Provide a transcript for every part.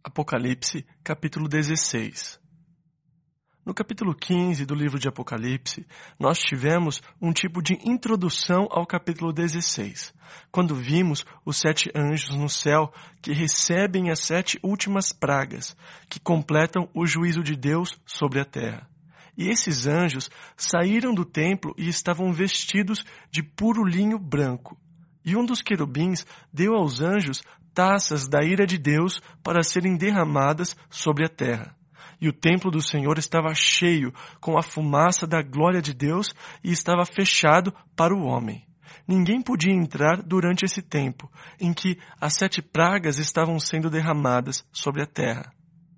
Apocalipse, capítulo 16. No capítulo 15 do livro de Apocalipse, nós tivemos um tipo de introdução ao capítulo 16, quando vimos os 7 anjos no céu que recebem as 7 últimas pragas, que completam o juízo de Deus sobre a terra. E esses anjos saíram do templo e estavam vestidos de puro linho branco. E um dos querubins deu aos anjos taças da ira de Deus para serem derramadas sobre a terra. E o templo do Senhor estava cheio com a fumaça da glória de Deus e estava fechado para o homem. Ninguém podia entrar durante esse tempo em que as 7 pragas estavam sendo derramadas sobre a terra.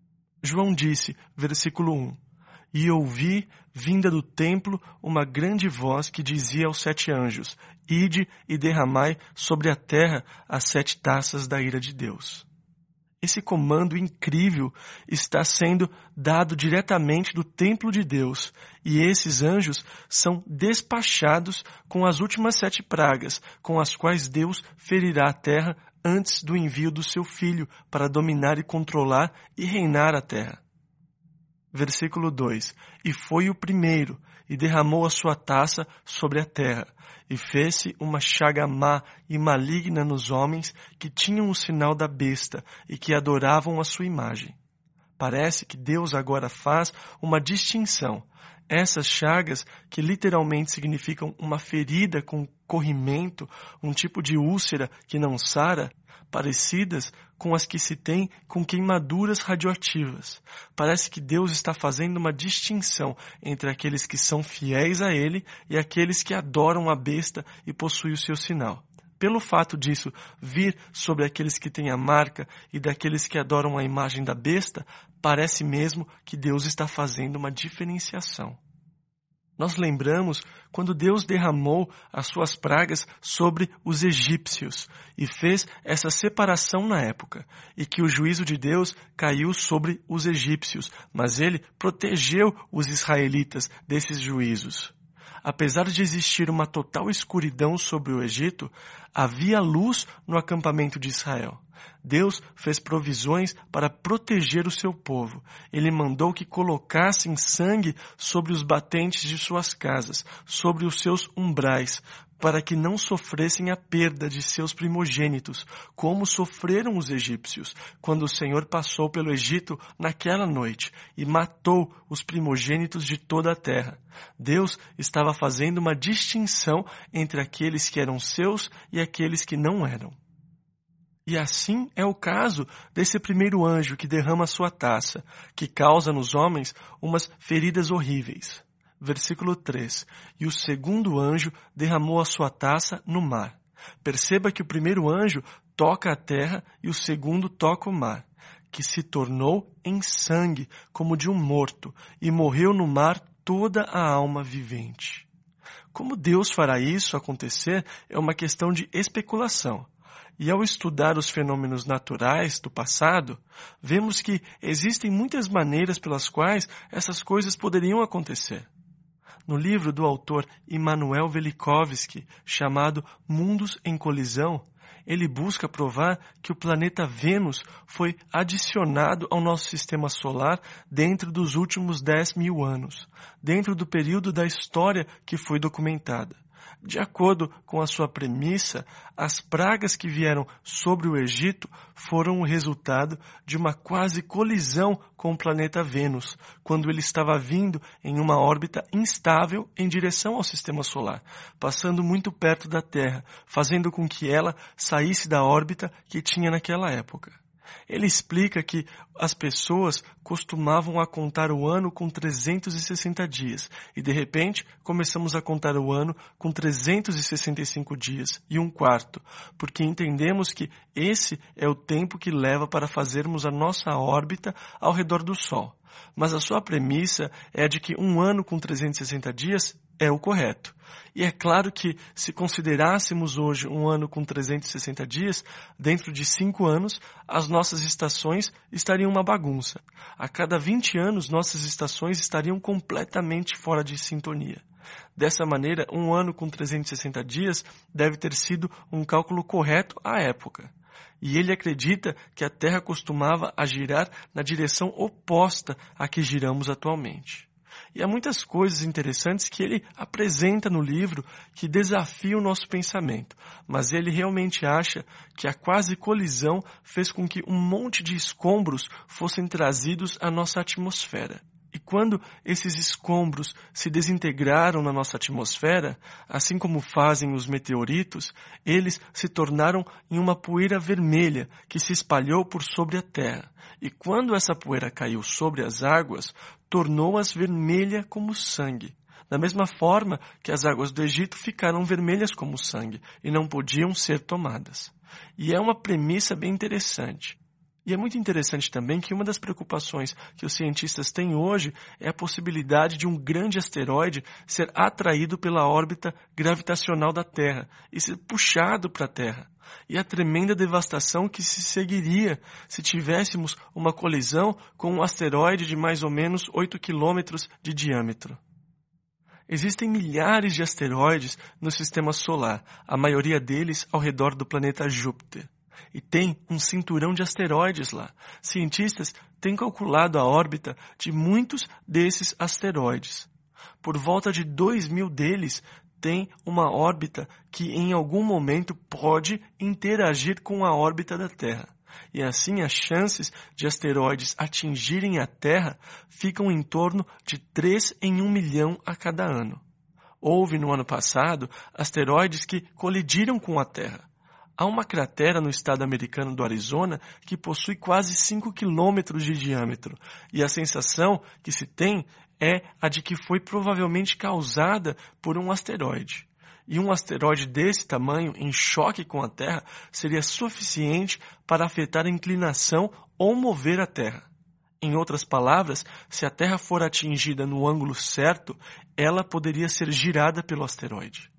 João disse, versículo 1, E ouvi, vinda do templo, uma grande voz que dizia aos 7 anjos, Ide e derramai sobre a terra as 7 taças da ira de Deus. Esse comando incrível está sendo dado diretamente do templo de Deus, e esses anjos são despachados com as últimas 7 pragas, com as quais Deus ferirá a terra antes do envio do seu Filho para dominar e controlar e reinar a terra. Versículo 2. E foi o primeiro, e derramou a sua taça sobre a terra, e fez-se uma chaga má e maligna nos homens que tinham o sinal da besta e que adoravam a sua imagem. Parece que Deus agora faz uma distinção. Essas chagas, que literalmente significam uma ferida com corrimento, um tipo de úlcera que não sara, parecidas com as que se tem com queimaduras radioativas. Parece que Deus está fazendo uma distinção entre aqueles que são fiéis a Ele e aqueles que adoram a besta e possuem o seu sinal. Pelo fato disso vir sobre aqueles que têm a marca e daqueles que adoram a imagem da besta, parece mesmo que Deus está fazendo uma diferenciação. Nós lembramos quando Deus derramou as suas pragas sobre os egípcios e fez essa separação na época, e que o juízo de Deus caiu sobre os egípcios, mas ele protegeu os israelitas desses juízos. Apesar de existir uma total escuridão sobre o Egito, havia luz no acampamento de Israel. Deus fez provisões para proteger o seu povo. Ele mandou que colocassem sangue sobre os batentes de suas casas, sobre os seus umbrais, para que não sofressem a perda de seus primogênitos, como sofreram os egípcios, quando o Senhor passou pelo Egito naquela noite e matou os primogênitos de toda a terra. Deus estava fazendo uma distinção entre aqueles que eram seus e aqueles que não eram. E assim é o caso desse primeiro anjo que derrama a sua taça, que causa nos homens umas feridas horríveis. Versículo 3. E o segundo anjo derramou a sua taça no mar. Perceba que o primeiro anjo toca a terra e o segundo toca o mar, que se tornou em sangue como de um morto, e morreu no mar toda a alma vivente. Como Deus fará isso acontecer é uma questão de especulação. E ao estudar os fenômenos naturais do passado, vemos que existem muitas maneiras pelas quais essas coisas poderiam acontecer. No livro do autor Immanuel Velikovsky, chamado Mundos em Colisão, ele busca provar que o planeta Vênus foi adicionado ao nosso sistema solar dentro dos últimos 10.000 anos, dentro do período da história que foi documentada. De acordo com a sua premissa, as pragas que vieram sobre o Egito foram o resultado de uma quase colisão com o planeta Vênus, quando ele estava vindo em uma órbita instável em direção ao sistema solar, passando muito perto da Terra, fazendo com que ela saísse da órbita que tinha naquela época. Ele explica que as pessoas costumavam a contar o ano com 360 dias e, de repente, começamos a contar o ano com 365 dias e um quarto, porque entendemos que esse é o tempo que leva para fazermos a nossa órbita ao redor do Sol. Mas a sua premissa é de que um ano com 360 dias é o correto. E é claro que, se considerássemos hoje um ano com 360 dias, dentro de 5 anos, as nossas estações estariam uma bagunça. A cada 20 anos, nossas estações estariam completamente fora de sintonia. Dessa maneira, um ano com 360 dias deve ter sido um cálculo correto à época. e ele acredita que a Terra costumava a girar na direção oposta à que giramos atualmente. E há muitas coisas interessantes que ele apresenta no livro que desafiam o nosso pensamento, mas ele realmente acha que a quase colisão fez com que um monte de escombros fossem trazidos à nossa atmosfera. E quando esses escombros se desintegraram na nossa atmosfera, assim como fazem os meteoritos, eles se tornaram em uma poeira vermelha que se espalhou por sobre a Terra. E quando essa poeira caiu sobre as águas, tornou-as vermelhas como sangue. Da mesma forma que as águas do Egito ficaram vermelhas como sangue e não podiam ser tomadas. E é uma premissa bem interessante. E é muito interessante também que uma das preocupações que os cientistas têm hoje é a possibilidade de um grande asteroide ser atraído pela órbita gravitacional da Terra e ser puxado para a Terra. E a tremenda devastação que se seguiria se tivéssemos uma colisão com um asteroide de mais ou menos 8 quilômetros de diâmetro. Existem milhares de asteroides no sistema solar, a maioria deles ao redor do planeta Júpiter. E tem um cinturão de asteroides lá. Cientistas têm calculado a órbita de muitos desses asteroides. Por volta de 2.000 deles têm uma órbita que em algum momento pode interagir com a órbita da Terra. E assim as chances de asteroides atingirem a Terra ficam em torno de 3 em 1 milhão a cada ano. Houve no ano passado asteroides que colidiram com a Terra. Há uma cratera no estado americano do Arizona que possui quase 5 quilômetros de diâmetro, e a sensação que se tem é a de que foi provavelmente causada por um asteroide. E um asteroide desse tamanho, em choque com a Terra, seria suficiente para afetar a inclinação ou mover a Terra. Em outras palavras, se a Terra for atingida no ângulo certo, ela poderia ser girada pelo asteroide.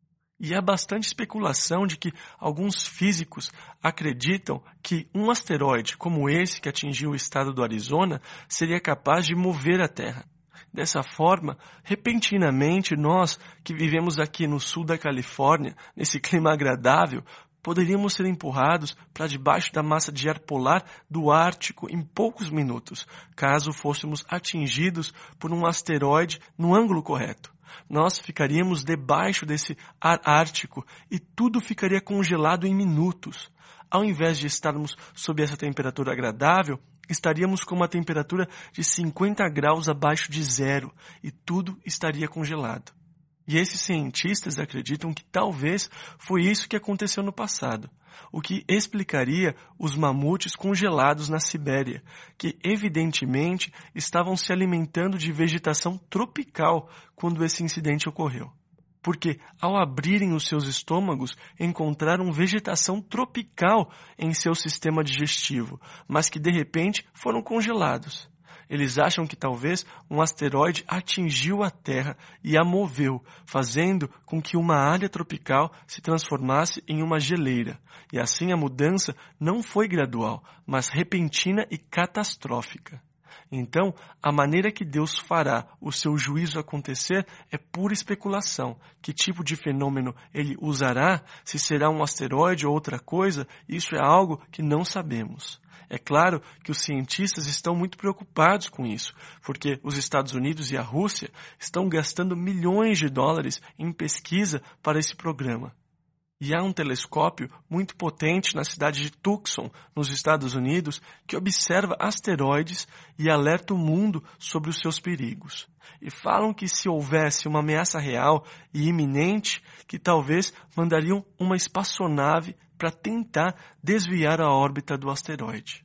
E há bastante especulação de que alguns físicos acreditam que um asteroide como esse que atingiu o estado do Arizona seria capaz de mover a Terra. Dessa forma, repentinamente, nós que vivemos aqui no sul da Califórnia, nesse clima agradável, poderíamos ser empurrados para debaixo da massa de ar polar do Ártico em poucos minutos, caso fôssemos atingidos por um asteroide no ângulo correto. Nós ficaríamos debaixo desse ar ártico e tudo ficaria congelado em minutos. Ao invés de estarmos sob essa temperatura agradável, estaríamos com uma temperatura de 50 graus abaixo de zero e tudo estaria congelado. E esses cientistas acreditam que talvez foi isso que aconteceu no passado, o que explicaria os mamutes congelados na Sibéria, que evidentemente estavam se alimentando de vegetação tropical quando esse incidente ocorreu. Porque ao abrirem os seus estômagos, encontraram vegetação tropical em seu sistema digestivo, mas que de repente foram congelados. Eles acham que talvez um asteroide atingiu a Terra e a moveu, fazendo com que uma área tropical se transformasse em uma geleira. E assim a mudança não foi gradual, mas repentina e catastrófica. Então, a maneira que Deus fará o seu juízo acontecer é pura especulação. Que tipo de fenômeno ele usará, se será um asteroide ou outra coisa, isso é algo que não sabemos. É claro que os cientistas estão muito preocupados com isso, porque os Estados Unidos e a Rússia estão gastando milhões de dólares em pesquisa para esse programa. E há um telescópio muito potente na cidade de Tucson, nos Estados Unidos, que observa asteroides e alerta o mundo sobre os seus perigos. E falam que se houvesse uma ameaça real e iminente, que talvez mandariam uma espaçonave para tentar desviar a órbita do asteroide.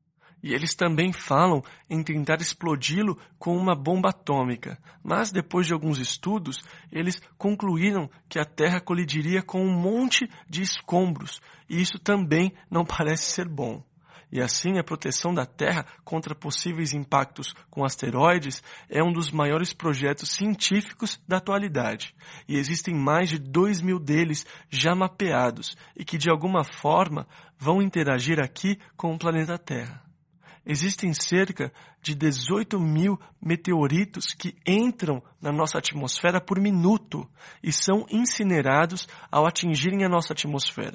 E eles também falam em tentar explodi-lo com uma bomba atômica. Mas depois de alguns estudos, eles concluíram que a Terra colidiria com um monte de escombros. E isso também não parece ser bom. E assim a proteção da Terra contra possíveis impactos com asteroides é um dos maiores projetos científicos da atualidade. E existem mais de 2.000 deles já mapeados e que de alguma forma vão interagir aqui com o planeta Terra. Existem cerca de 18.000 meteoritos que entram na nossa atmosfera por minuto e são incinerados ao atingirem a nossa atmosfera.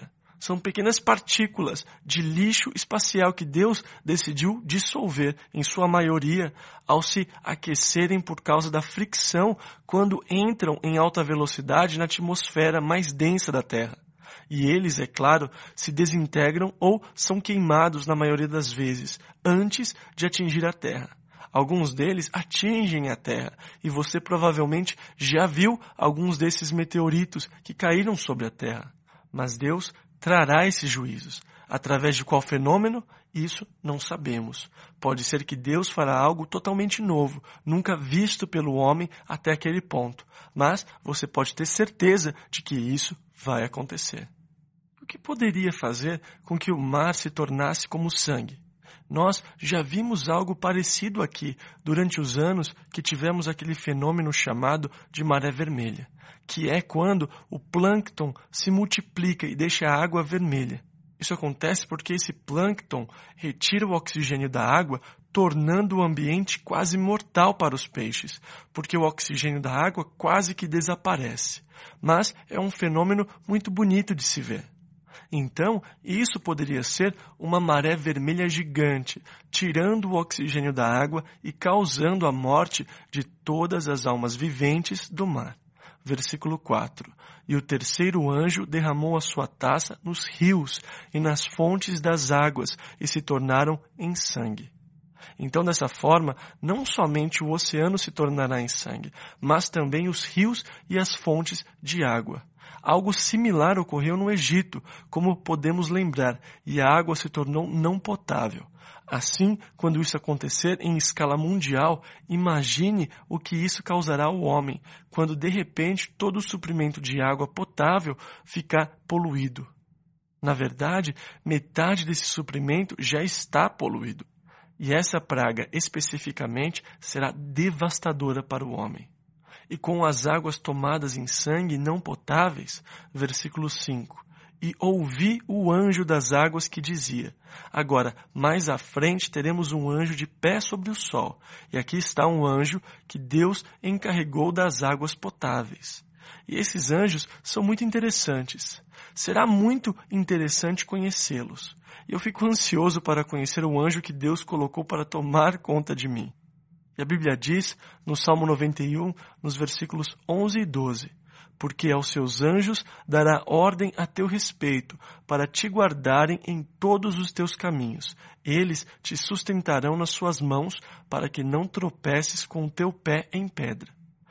são pequenas partículas de lixo espacial que Deus decidiu dissolver, em sua maioria, ao se aquecerem por causa da fricção quando entram em alta velocidade na atmosfera mais densa da Terra. E eles, é claro, se desintegram ou são queimados na maioria das vezes, antes de atingir a Terra. Alguns deles atingem a Terra, e você provavelmente já viu alguns desses meteoritos que caíram sobre a Terra. Mas Deus trará esses juízos. Através de qual fenômeno? Isso não sabemos. Pode ser que Deus fará algo totalmente novo, nunca visto pelo homem até aquele ponto. Mas você pode ter certeza de que isso vai acontecer. O que poderia fazer com que o mar se tornasse como sangue? Nós já vimos algo parecido aqui durante os anos que tivemos aquele fenômeno chamado de maré vermelha, que é quando o plâncton se multiplica e deixa a água vermelha. Isso acontece porque esse plâncton retira o oxigênio da água, tornando o ambiente quase mortal para os peixes, porque o oxigênio da água quase que desaparece. Mas é um fenômeno muito bonito de se ver. Então, isso poderia ser uma maré vermelha gigante, tirando o oxigênio da água e causando a morte de todas as almas viventes do mar. Versículo 4. E o terceiro anjo derramou a sua taça nos rios e nas fontes das águas e se tornaram em sangue. Então, dessa forma, não somente o oceano se tornará em sangue, mas também os rios e as fontes de água. Algo similar ocorreu no Egito, como podemos lembrar, e a água se tornou não potável. Assim, quando isso acontecer em escala mundial, imagine o que isso causará ao homem, quando de repente todo o suprimento de água potável ficar poluído. Na verdade, metade desse suprimento já está poluído. E essa praga, especificamente, será devastadora para o homem. E com as águas tomadas em sangue não potáveis, versículo 5, e ouvi o anjo das águas que dizia, agora, mais à frente teremos um anjo de pé sobre o sol, e aqui está um anjo que Deus encarregou das águas potáveis. E esses anjos são muito interessantes. Será muito interessante conhecê-los. E eu fico ansioso para conhecer o anjo que Deus colocou para tomar conta de mim. E a Bíblia diz, no Salmo 91, nos versículos 11 e 12, porque aos seus anjos dará ordem a teu respeito, para te guardarem em todos os teus caminhos. Eles te sustentarão nas suas mãos, para que não tropeces com o teu pé em pedra.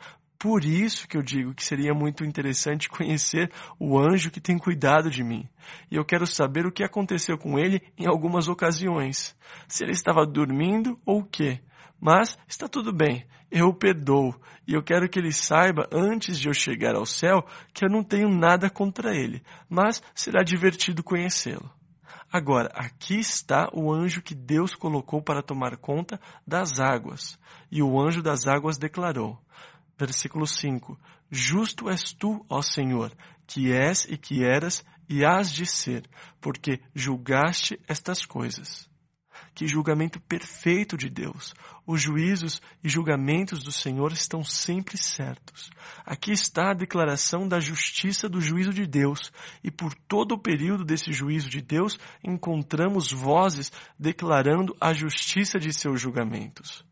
Por isso que eu digo que seria muito interessante conhecer o anjo que tem cuidado de mim. E eu quero saber o que aconteceu com ele em algumas ocasiões. Se ele estava dormindo ou o quê. Mas está tudo bem, eu o perdoo. E eu quero que ele saiba, antes de eu chegar ao céu, que eu não tenho nada contra ele. Mas será divertido conhecê-lo. Agora, aqui está o anjo que Deus colocou para tomar conta das águas. E o anjo das águas declarou, versículo 5, justo és tu, ó Senhor, que és e que eras e hás de ser, porque julgaste estas coisas. Que julgamento perfeito de Deus! Os juízos e julgamentos do Senhor estão sempre certos. Aqui está a declaração da justiça do juízo de Deus. E por todo o período desse juízo de Deus, encontramos vozes declarando a justiça de seus julgamentos.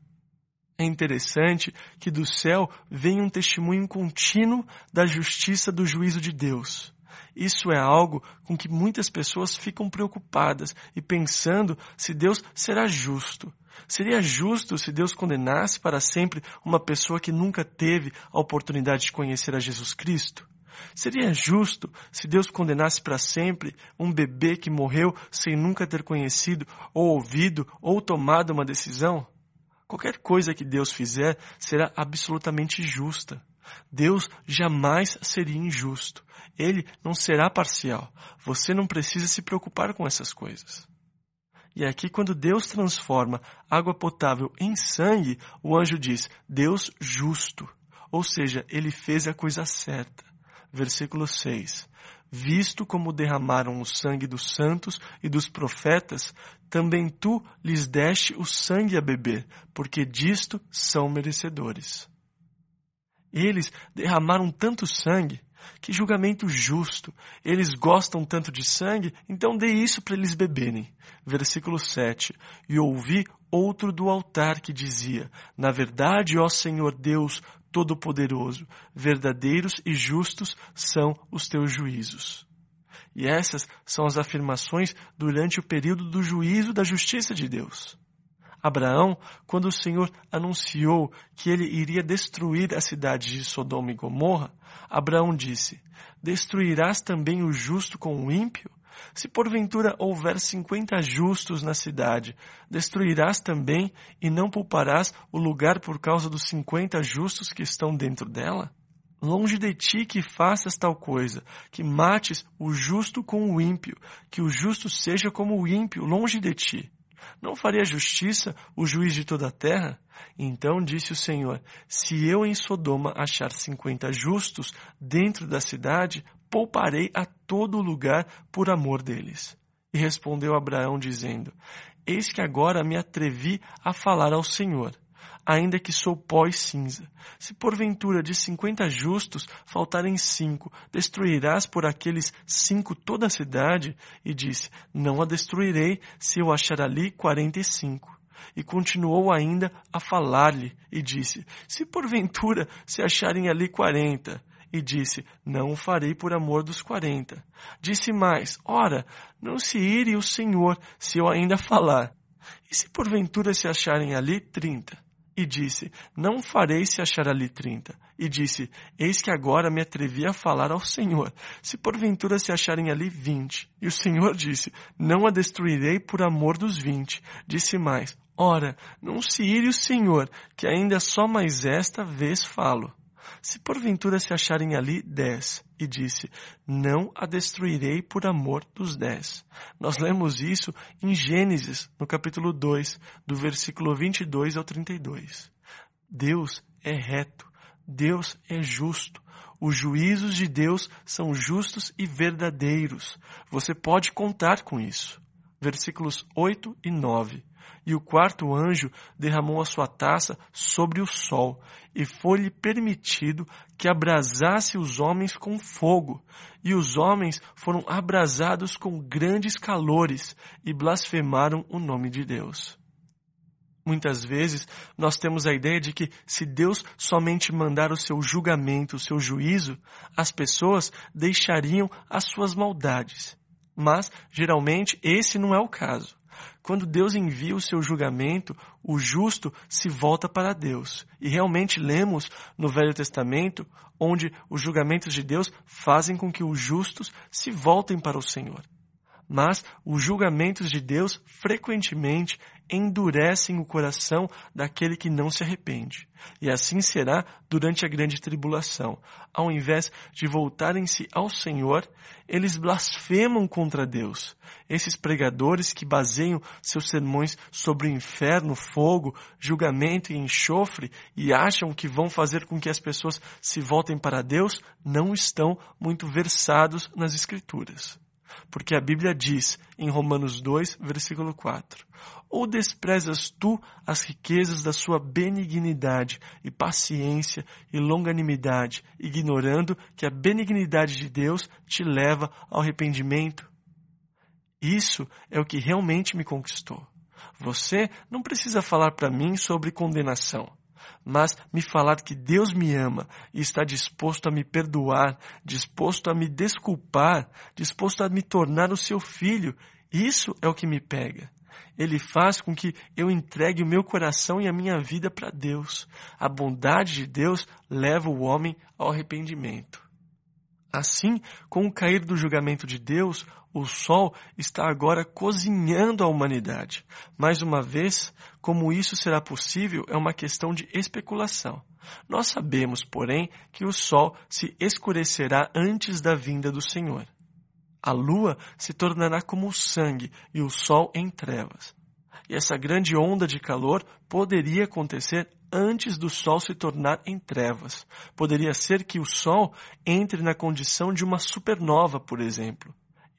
É interessante que do céu vem um testemunho contínuo da justiça do juízo de Deus. Isso é algo com que muitas pessoas ficam preocupadas e pensando se Deus será justo. Seria justo se Deus condenasse para sempre uma pessoa que nunca teve a oportunidade de conhecer a Jesus Cristo? Seria justo se Deus condenasse para sempre um bebê que morreu sem nunca ter conhecido ou ouvido ou tomado uma decisão? Qualquer coisa que Deus fizer será absolutamente justa. Deus jamais seria injusto. Ele não será parcial. Você não precisa se preocupar com essas coisas. E aqui, quando Deus transforma água potável em sangue, o anjo diz, Deus justo. Ou seja, ele fez a coisa certa. Versículo 6. Visto como derramaram o sangue dos santos e dos profetas, também tu lhes deste o sangue a beber, porque disto são merecedores. Eles derramaram tanto sangue, Que julgamento justo! Eles gostam tanto de sangue, então dê isso para eles beberem. Versículo 7. E ouvi outro do altar que dizia: Na verdade, ó Senhor Deus Todo-Poderoso, verdadeiros e justos são os teus juízos. E essas são as afirmações durante o período do juízo da justiça de Deus. Abraão, quando o Senhor anunciou que ele iria destruir a cidade de Sodoma e Gomorra, Abraão disse: Destruirás também o justo com o ímpio? Se porventura houver 50 justos na cidade, destruirás também e não pouparás o lugar por causa dos 50 justos que estão dentro dela? Longe de ti que faças tal coisa, que mates o justo com o ímpio, que o justo seja como o ímpio, longe de ti. Não faria justiça o juiz de toda a terra? Então disse o Senhor: Se eu em Sodoma achar 50 justos dentro da cidade, pouparei a todo lugar por amor deles. E respondeu Abraão dizendo: Eis que agora me atrevi a falar ao Senhor, ainda que sou pó e cinza. Se porventura de 50 justos faltarem 5, destruirás por aqueles 5 toda a cidade? E disse: Não a destruirei se eu achar ali 45. E continuou ainda a falar-lhe, e disse: Se porventura se acharem ali 40. E disse: Não o farei por amor dos 40. Disse mais: Ora, não se ire o Senhor se eu ainda falar. E se porventura se acharem ali 30? E disse: Não farei se achar ali 30. E disse: Eis que agora me atrevi a falar ao Senhor, se porventura se acharem ali 20. E o Senhor disse: Não a destruirei por amor dos 20. Disse mais: Ora, não se ire o Senhor, que ainda só mais esta vez falo. Se porventura se acharem ali 10, e disse: Não a destruirei por amor dos 10. Nós lemos isso em Gênesis, no capítulo 2, do versículo 22 ao 32. Deus é reto, Deus é justo. Os juízos de Deus são justos e verdadeiros. Você pode contar com isso. Versículos 8 e 9. E o quarto anjo derramou a sua taça sobre o sol, e foi-lhe permitido que abrasasse os homens com fogo. E os homens foram abrasados com grandes calores, e blasfemaram o nome de Deus. Muitas vezes nós temos a ideia de que se Deus somente mandar o seu julgamento, o seu juízo, as pessoas deixariam as suas maldades. Mas, geralmente, esse não é o caso. Quando Deus envia o seu julgamento, o justo se volta para Deus. E realmente lemos no Velho Testamento, onde os julgamentos de Deus fazem com que os justos se voltem para o Senhor. Mas os julgamentos de Deus frequentemente endurecem o coração daquele que não se arrepende. E assim será durante a grande tribulação. Ao invés de voltarem-se ao Senhor, eles blasfemam contra Deus. Esses pregadores que baseiam seus sermões sobre o inferno, fogo, julgamento e enxofre e acham que vão fazer com que as pessoas se voltem para Deus, não estão muito versados nas Escrituras. Porque a Bíblia diz, em Romanos 2, versículo 4, Ou desprezas tu as riquezas da sua benignidade e paciência e longanimidade, ignorando que a benignidade de Deus te leva ao arrependimento? Isso é o que realmente me conquistou. Você não precisa falar para mim sobre condenação, mas me falar que Deus me ama e está disposto a me perdoar, disposto a me desculpar, disposto a me tornar o seu filho. Isso é o que me pega. Ele faz com que eu entregue o meu coração e a minha vida para Deus. A bondade de Deus leva o homem ao arrependimento. Assim, com o cair do julgamento de Deus, o sol está agora cozinhando a humanidade. Mais uma vez, como isso será possível é uma questão de especulação. Nós sabemos, porém, que o sol se escurecerá antes da vinda do Senhor. A lua se tornará como o sangue e o sol em trevas. E essa grande onda de calor poderia acontecer antes do sol se tornar em trevas. Poderia ser que o sol entre na condição de uma supernova, por exemplo.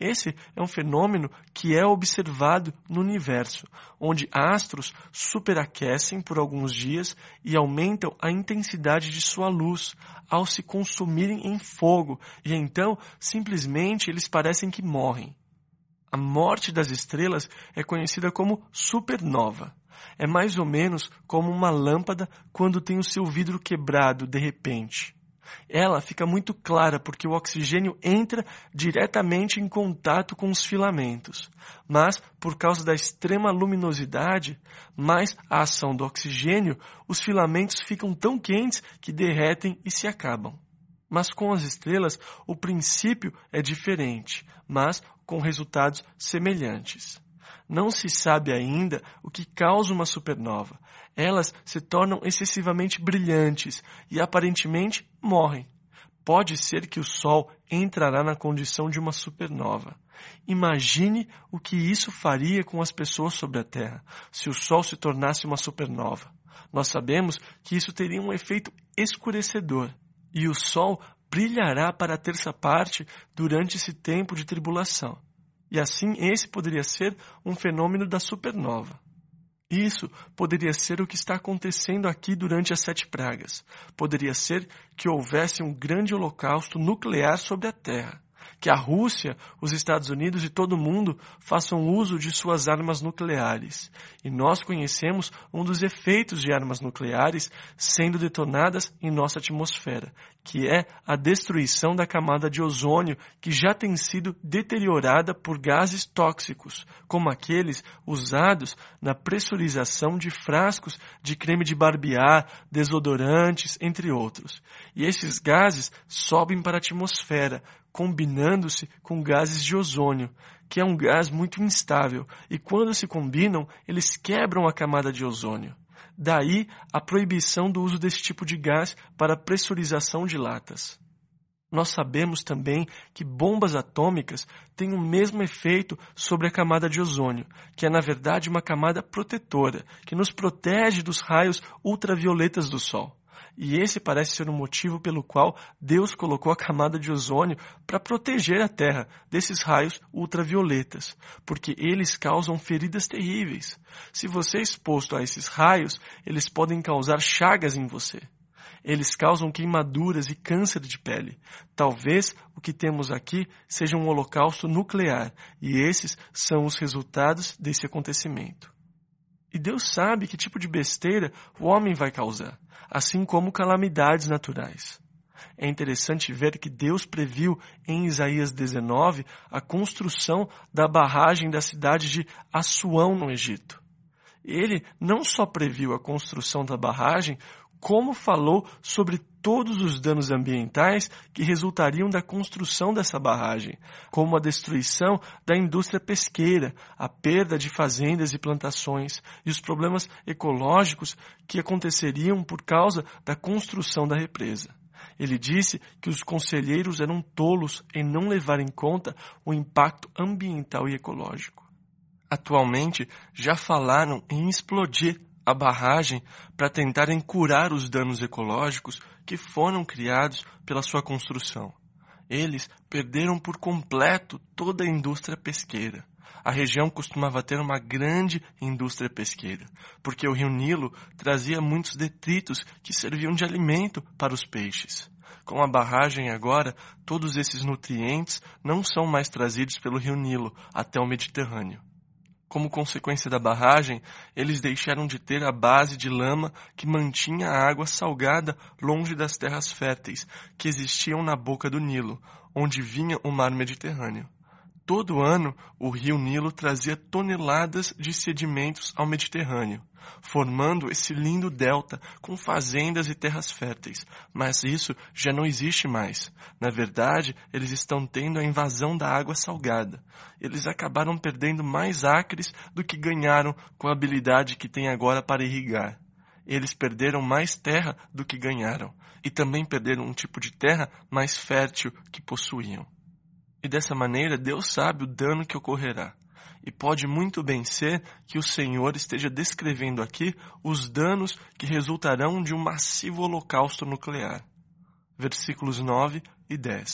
Esse é um fenômeno que é observado no universo, onde astros superaquecem por alguns dias e aumentam a intensidade de sua luz ao se consumirem em fogo, e então simplesmente eles parecem que morrem. A morte das estrelas é conhecida como supernova. É mais ou menos como uma lâmpada quando tem o seu vidro quebrado de repente. Ela fica muito clara porque o oxigênio entra diretamente em contato com os filamentos. Mas, por causa da extrema luminosidade, mais a ação do oxigênio, os filamentos ficam tão quentes que derretem e se acabam. Mas com as estrelas, o princípio é diferente, mas com resultados semelhantes. Não se sabe ainda o que causa uma supernova. Elas se tornam excessivamente brilhantes e aparentemente morrem. Pode ser que o Sol entrará na condição de uma supernova. Imagine o que isso faria com as pessoas sobre a Terra, se o Sol se tornasse uma supernova. Nós sabemos que isso teria um efeito escurecedor, e o Sol brilhará para a terça parte durante esse tempo de tribulação. E assim esse poderia ser um fenômeno da supernova. Isso poderia ser o que está acontecendo aqui durante as 7 pragas. Poderia ser que houvesse um grande holocausto nuclear sobre a Terra. Que a Rússia, os Estados Unidos e todo mundo façam uso de suas armas nucleares. E nós conhecemos um dos efeitos de armas nucleares sendo detonadas em nossa atmosfera, que é a destruição da camada de ozônio, que já tem sido deteriorada por gases tóxicos, como aqueles usados na pressurização de frascos de creme de barbear, desodorantes, entre outros. E esses gases sobem para a atmosfera, combinando-se com gases de ozônio, que é um gás muito instável, e quando se combinam, eles quebram a camada de ozônio. Daí a proibição do uso desse tipo de gás para pressurização de latas. Nós sabemos também que bombas atômicas têm o mesmo efeito sobre a camada de ozônio, que é na verdade uma camada protetora, que nos protege dos raios ultravioletas do Sol. E esse parece ser o motivo pelo qual Deus colocou a camada de ozônio para proteger a Terra desses raios ultravioletas, porque eles causam feridas terríveis. Se você é exposto a esses raios, eles podem causar chagas em você. Eles causam queimaduras e câncer de pele. Talvez o que temos aqui seja um holocausto nuclear, e esses são os resultados desse acontecimento. E Deus sabe que tipo de besteira o homem vai causar, assim como calamidades naturais. É interessante ver que Deus previu em Isaías 19 a construção da barragem da cidade de Assuão, no Egito. Ele não só previu a construção da barragem, como falou sobre todos os danos ambientais que resultariam da construção dessa barragem, como a destruição da indústria pesqueira, a perda de fazendas e plantações e os problemas ecológicos que aconteceriam por causa da construção da represa. Ele disse que os conselheiros eram tolos em não levar em conta o impacto ambiental e ecológico. Atualmente, já falaram em explodir a barragem para tentarem curar os danos ecológicos que foram criados pela sua construção. Eles perderam por completo toda a indústria pesqueira. A região costumava ter uma grande indústria pesqueira, porque o rio Nilo trazia muitos detritos que serviam de alimento para os peixes. Com a barragem agora, todos esses nutrientes não são mais trazidos pelo rio Nilo até o Mediterrâneo. Como consequência da barragem, eles deixaram de ter a base de lama que mantinha a água salgada longe das terras férteis que existiam na boca do Nilo, onde vinha o mar Mediterrâneo. Todo ano, o rio Nilo trazia toneladas de sedimentos ao Mediterrâneo, formando esse lindo delta com fazendas e terras férteis. Mas isso já não existe mais. Na verdade, eles estão tendo a invasão da água salgada. Eles acabaram perdendo mais acres do que ganharam com a habilidade que têm agora para irrigar. Eles perderam mais terra do que ganharam, e também perderam um tipo de terra mais fértil que possuíam. E dessa maneira, Deus sabe o dano que ocorrerá. E pode muito bem ser que o Senhor esteja descrevendo aqui os danos que resultarão de um massivo holocausto nuclear. Versículos 9 e 10.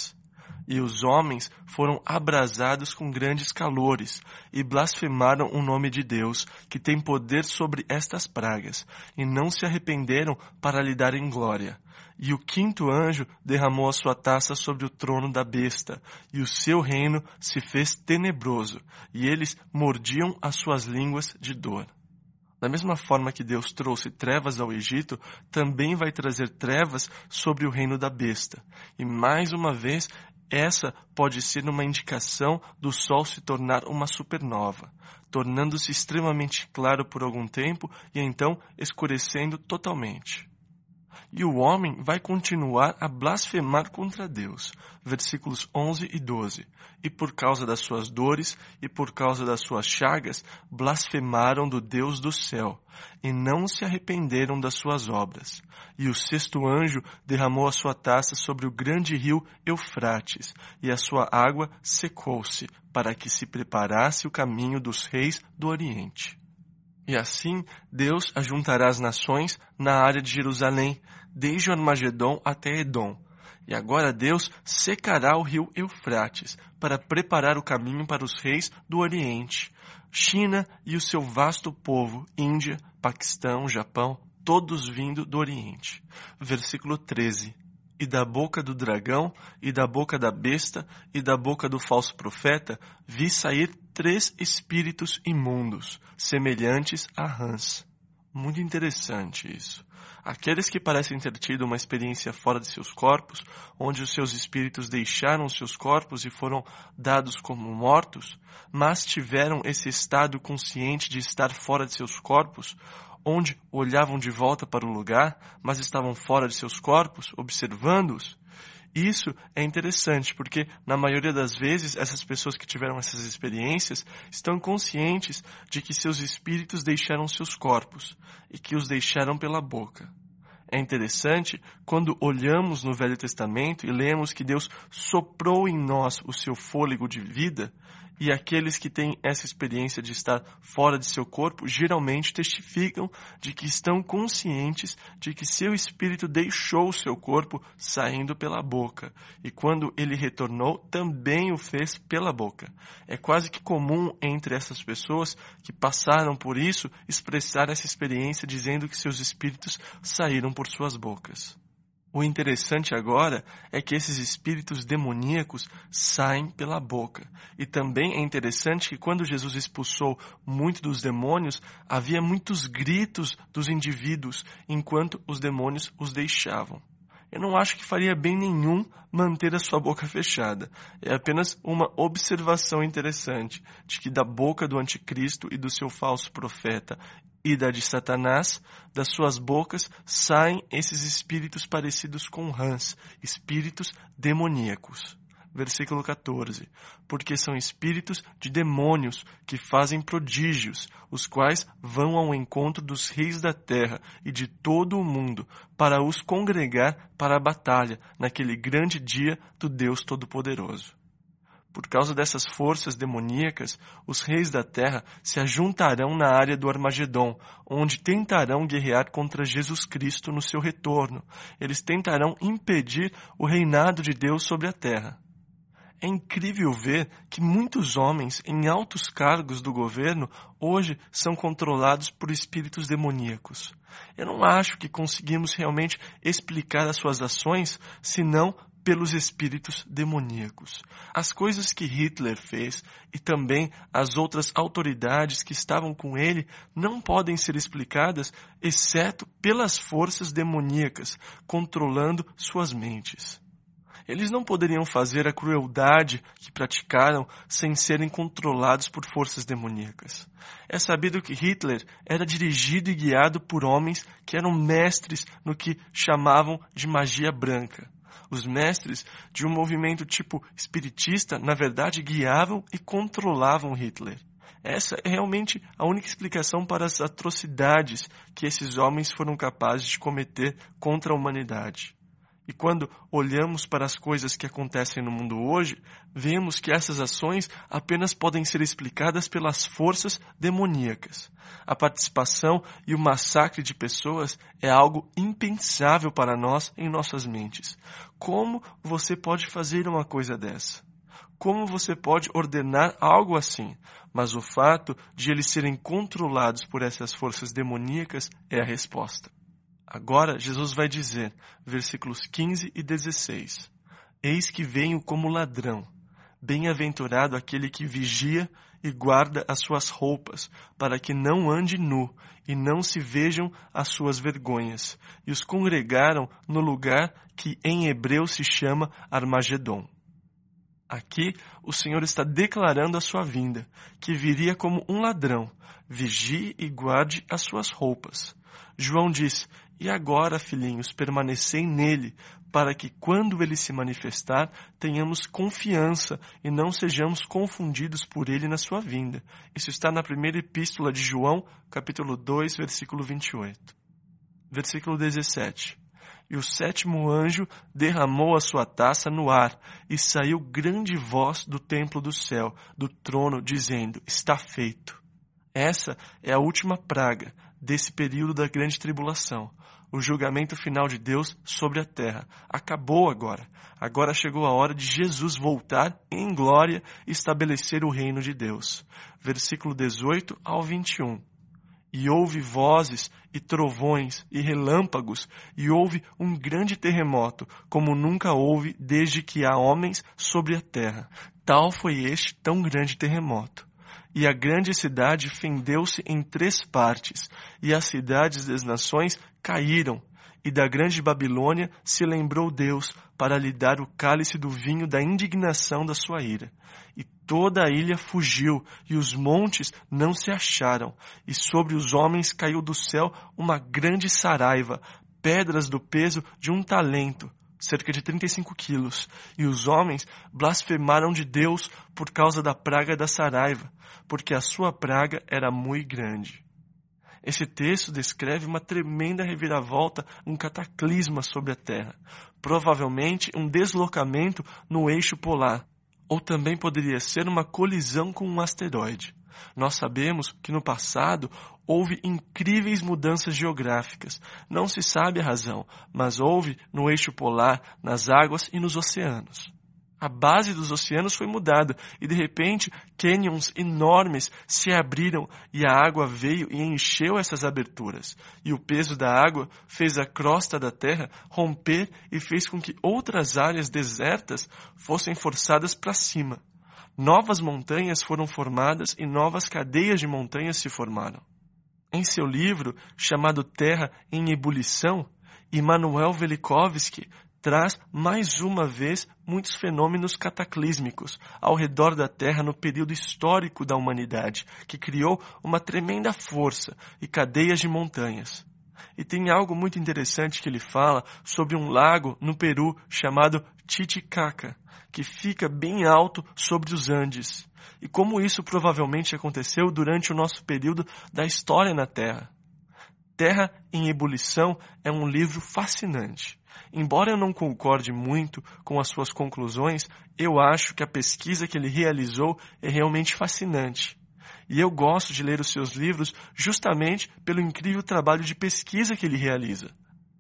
E os homens foram abrasados com grandes calores, e blasfemaram o nome de Deus, que tem poder sobre estas pragas, e não se arrependeram para lhe darem glória. E o quinto anjo derramou a sua taça sobre o trono da besta, e o seu reino se fez tenebroso, e eles mordiam as suas línguas de dor. Da mesma forma que Deus trouxe trevas ao Egito, também vai trazer trevas sobre o reino da besta. E mais uma vez, essa pode ser uma indicação do Sol se tornar uma supernova, tornando-se extremamente claro por algum tempo e então escurecendo totalmente. E o homem vai continuar a blasfemar contra Deus. Versículos 11 e 12. E por causa das suas dores e por causa das suas chagas, blasfemaram do Deus do céu, e não se arrependeram das suas obras. E o sexto anjo derramou a sua taça sobre o grande rio Eufrates, e a sua água secou-se, para que se preparasse o caminho dos reis do Oriente. E assim Deus ajuntará as nações na área de Jerusalém, desde o Armagedom até Edom. E agora Deus secará o rio Eufrates, para preparar o caminho para os reis do Oriente. China e o seu vasto povo, Índia, Paquistão, Japão, todos vindo do Oriente. Versículo 13. E da boca do dragão, e da boca da besta, e da boca do falso profeta, vi sair 3 espíritos imundos, semelhantes a rãs. Muito interessante isso. Aqueles que parecem ter tido uma experiência fora de seus corpos, onde os seus espíritos deixaram seus corpos e foram dados como mortos, mas tiveram esse estado consciente de estar fora de seus corpos, onde olhavam de volta para o lugar, mas estavam fora de seus corpos, observando-os. Isso é interessante, porque na maioria das vezes essas pessoas que tiveram essas experiências estão conscientes de que seus espíritos deixaram seus corpos e que os deixaram pela boca. É interessante quando olhamos no Velho Testamento e lemos que Deus soprou em nós o seu fôlego de vida, e aqueles que têm essa experiência de estar fora de seu corpo geralmente testificam de que estão conscientes de que seu espírito deixou o seu corpo saindo pela boca. E quando ele retornou, também o fez pela boca. É quase que comum entre essas pessoas que passaram por isso expressar essa experiência dizendo que seus espíritos saíram por suas bocas. O interessante agora é que esses espíritos demoníacos saem pela boca. E também é interessante que quando Jesus expulsou muito dos demônios, havia muitos gritos dos indivíduos enquanto os demônios os deixavam. Eu não acho que faria bem nenhum manter a sua boca fechada. É apenas uma observação interessante de que da boca do anticristo e do seu falso profeta e da de Satanás, das suas bocas saem esses espíritos parecidos com rãs, espíritos demoníacos. Versículo 14. Porque são espíritos de demônios que fazem prodígios, os quais vão ao encontro dos reis da terra e de todo o mundo, para os congregar para a batalha, naquele grande dia do Deus Todo-Poderoso. Por causa dessas forças demoníacas, os reis da terra se ajuntarão na área do Armagedom, onde tentarão guerrear contra Jesus Cristo no seu retorno. Eles tentarão impedir o reinado de Deus sobre a terra. É incrível ver que muitos homens em altos cargos do governo hoje são controlados por espíritos demoníacos. Eu não acho que conseguimos realmente explicar as suas ações, senão pelos espíritos demoníacos. As coisas que Hitler fez e também as outras autoridades que estavam com ele não podem ser explicadas exceto pelas forças demoníacas controlando suas mentes. Eles não poderiam fazer a crueldade que praticaram sem serem controlados por forças demoníacas. É sabido que Hitler era dirigido e guiado por homens que eram mestres no que chamavam de magia branca. Os mestres de um movimento tipo espiritista, na verdade, guiavam e controlavam Hitler. Essa é realmente a única explicação para as atrocidades que esses homens foram capazes de cometer contra a humanidade. E quando olhamos para as coisas que acontecem no mundo hoje, vemos que essas ações apenas podem ser explicadas pelas forças demoníacas. A participação e o massacre de pessoas é algo impensável para nós em nossas mentes. Como você pode fazer uma coisa dessa? Como você pode ordenar algo assim? Mas o fato de eles serem controlados por essas forças demoníacas é a resposta. Agora, Jesus vai dizer, versículos 15 e 16, Eis que venho como ladrão. Bem-aventurado aquele que vigia e guarda as suas roupas, para que não ande nu e não se vejam as suas vergonhas. E os congregaram no lugar que em hebreu se chama Armagedon. Aqui, o Senhor está declarando a sua vinda, que viria como um ladrão. Vigie e guarde as suas roupas. João diz, E agora, filhinhos, permanecei nele, para que quando ele se manifestar, tenhamos confiança e não sejamos confundidos por ele na sua vinda. Isso está na primeira epístola de João, capítulo 2, versículo 28. Versículo 17. E o sétimo anjo derramou a sua taça no ar, e saiu grande voz do templo do céu, do trono, dizendo, Está feito. Essa é a última praga desse período da grande tribulação. O julgamento final de Deus sobre a terra. Acabou agora. Agora chegou a hora de Jesus voltar em glória e estabelecer o reino de Deus. Versículo 18 ao 21. E houve vozes e trovões e relâmpagos, e houve um grande terremoto, como nunca houve desde que há homens sobre a terra. Tal foi este tão grande terremoto. E a grande cidade fendeu-se em 3 partes, e as cidades das nações caíram. E da grande Babilônia se lembrou Deus para lhe dar o cálice do vinho da indignação da sua ira. E toda a ilha fugiu, e os montes não se acharam. E sobre os homens caiu do céu uma grande saraiva, pedras do peso de 1 talento, cerca de 35 quilos. E os homens blasfemaram de Deus por causa da praga da saraiva, porque a sua praga era muito grande. Esse texto descreve uma tremenda reviravolta, um cataclisma sobre a Terra. Provavelmente um deslocamento no eixo polar, ou também poderia ser uma colisão com um asteroide. Nós sabemos que no passado houve incríveis mudanças geográficas. Não se sabe a razão, mas houve no eixo polar, nas águas e nos oceanos. A base dos oceanos foi mudada e, de repente, cânions enormes se abriram e a água veio e encheu essas aberturas. E o peso da água fez a crosta da terra romper e fez com que outras áreas desertas fossem forçadas para cima. Novas montanhas foram formadas e novas cadeias de montanhas se formaram. Em seu livro, chamado Terra em Ebulição, Immanuel Velikovsky traz mais uma vez muitos fenômenos cataclísmicos ao redor da Terra no período histórico da humanidade, que criou uma tremenda força e cadeias de montanhas. E tem algo muito interessante que ele fala sobre um lago no Peru chamado Titicaca, que fica bem alto sobre os Andes, e como isso provavelmente aconteceu durante o nosso período da história na Terra. Terra em Ebulição é um livro fascinante. Embora eu não concorde muito com as suas conclusões, eu acho que a pesquisa que ele realizou é realmente fascinante. E eu gosto de ler os seus livros justamente pelo incrível trabalho de pesquisa que ele realiza.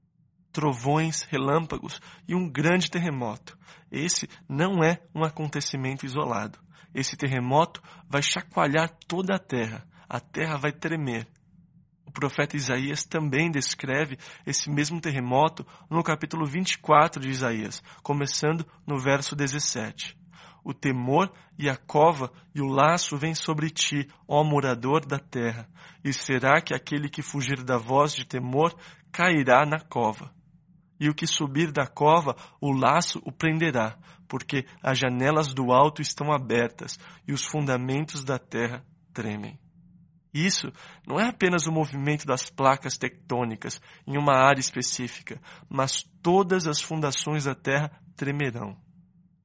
Trovões, relâmpagos e um grande terremoto. Esse não é um acontecimento isolado. Esse terremoto vai chacoalhar toda a terra vai tremer. O profeta Isaías também descreve esse mesmo terremoto no capítulo 24 de Isaías, começando no verso 17. O temor e a cova e o laço vêm sobre ti, ó morador da terra, e será que aquele que fugir da voz de temor cairá na cova. E o que subir da cova, o laço o prenderá, porque as janelas do alto estão abertas e os fundamentos da terra tremem. Isso não é apenas o movimento das placas tectônicas em uma área específica, mas todas as fundações da terra tremerão.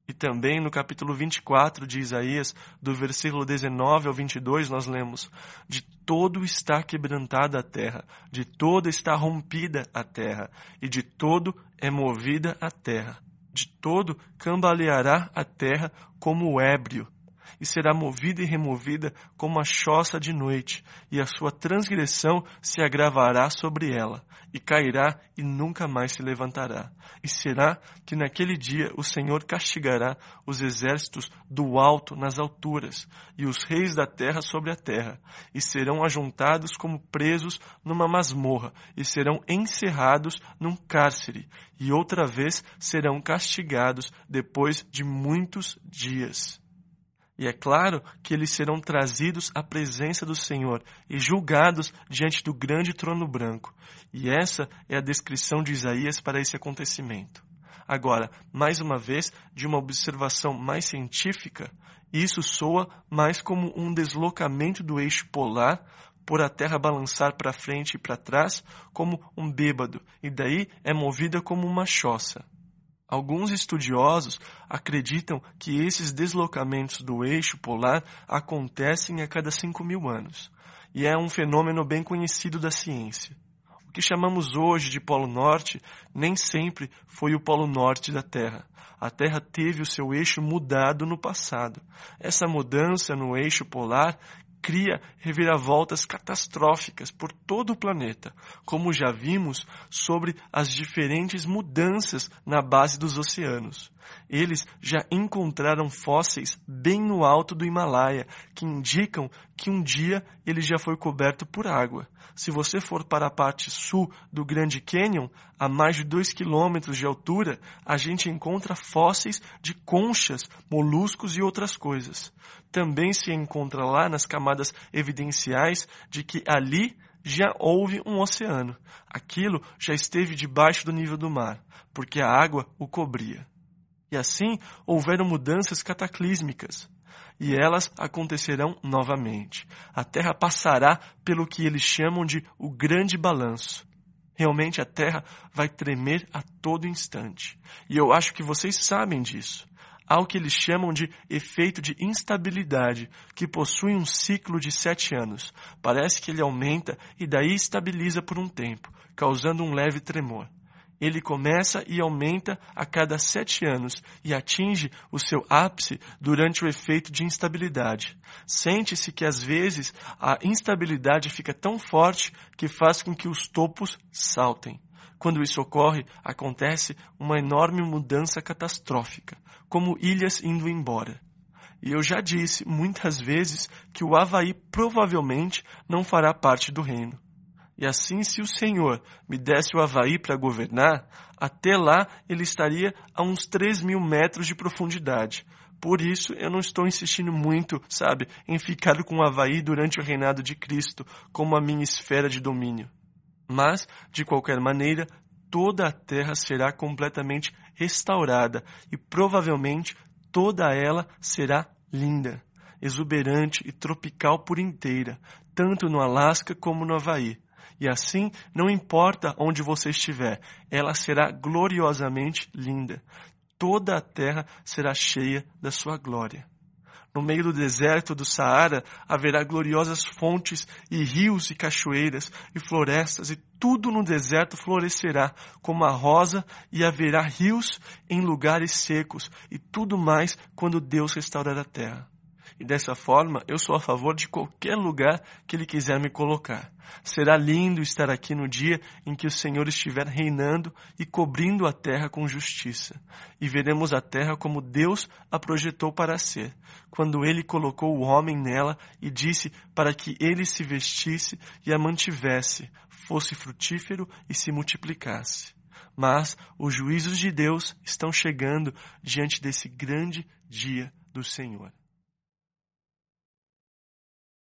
E também no capítulo 24 de Isaías, do versículo 19 ao 22, nós lemos: de todo está quebrantada a terra, de todo está rompida a terra, e de todo é movida a terra. De todo cambaleará a terra como o ébrio, e será movida e removida como a choça de noite, e a sua transgressão se agravará sobre ela, e cairá e nunca mais se levantará. E será que naquele dia o Senhor castigará os exércitos do alto nas alturas, e os reis da terra sobre a terra, e serão ajuntados como presos numa masmorra, e serão encerrados num cárcere, e outra vez serão castigados depois de muitos dias. E é claro que eles serão trazidos à presença do Senhor e julgados diante do grande trono branco. E essa é a descrição de Isaías para esse acontecimento. Agora, mais uma vez, de uma observação mais científica, isso soa mais como um deslocamento do eixo polar, por a Terra balançar para frente e para trás, como um bêbado, e daí é movida como uma choça. Alguns estudiosos acreditam que esses deslocamentos do eixo polar acontecem a cada 5.000 anos, e é um fenômeno bem conhecido da ciência. O que chamamos hoje de Polo Norte nem sempre foi o Polo Norte da Terra. A Terra teve o seu eixo mudado no passado. Essa mudança no eixo polar cria reviravoltas catastróficas por todo o planeta, como já vimos sobre as diferentes mudanças na base dos oceanos. Eles já encontraram fósseis bem no alto do Himalaia, que indicam que um dia ele já foi coberto por água. Se você for para a parte sul do Grande Canyon, a mais de 2 quilômetros de altura, a gente encontra fósseis de conchas, moluscos e outras coisas. Também se encontra lá nas camadas evidenciais de que ali já houve um oceano. Aquilo já esteve debaixo do nível do mar, porque a água o cobria. E assim houveram mudanças cataclísmicas, e elas acontecerão novamente. A Terra passará pelo que eles chamam de o grande balanço. Realmente a Terra vai tremer a todo instante. E eu acho que vocês sabem disso. Há o que eles chamam de efeito de instabilidade, que possui um ciclo de 7 anos. Parece que ele aumenta e daí estabiliza por um tempo, causando um leve tremor. Ele começa e aumenta a cada 7 anos e atinge o seu ápice durante o efeito de instabilidade. Sente-se que às vezes a instabilidade fica tão forte que faz com que os topos saltem. Quando isso ocorre, acontece uma enorme mudança catastrófica, como ilhas indo embora. E eu já disse muitas vezes que o Havaí provavelmente não fará parte do reino. E assim, se o Senhor me desse o Havaí para governar, até lá ele estaria a uns 3.000 metros de profundidade. Por isso, eu não estou insistindo muito, em ficar com o Havaí durante o reinado de Cristo, como a minha esfera de domínio. Mas, de qualquer maneira, toda a terra será completamente restaurada e provavelmente toda ela será linda, exuberante e tropical por inteira, tanto no Alasca como no Havaí. E assim, não importa onde você estiver, ela será gloriosamente linda. Toda a terra será cheia da sua glória. No meio do deserto do Saara haverá gloriosas fontes e rios e cachoeiras e florestas, e tudo no deserto florescerá como a rosa, e haverá rios em lugares secos, e tudo mais quando Deus restaurar a terra. E dessa forma, eu sou a favor de qualquer lugar que Ele quiser me colocar. Será lindo estar aqui no dia em que o Senhor estiver reinando e cobrindo a terra com justiça. E veremos a terra como Deus a projetou para ser, quando Ele colocou o homem nela e disse para que ele se vestisse e a mantivesse, fosse frutífero e se multiplicasse. Mas os juízos de Deus estão chegando diante desse grande dia do Senhor.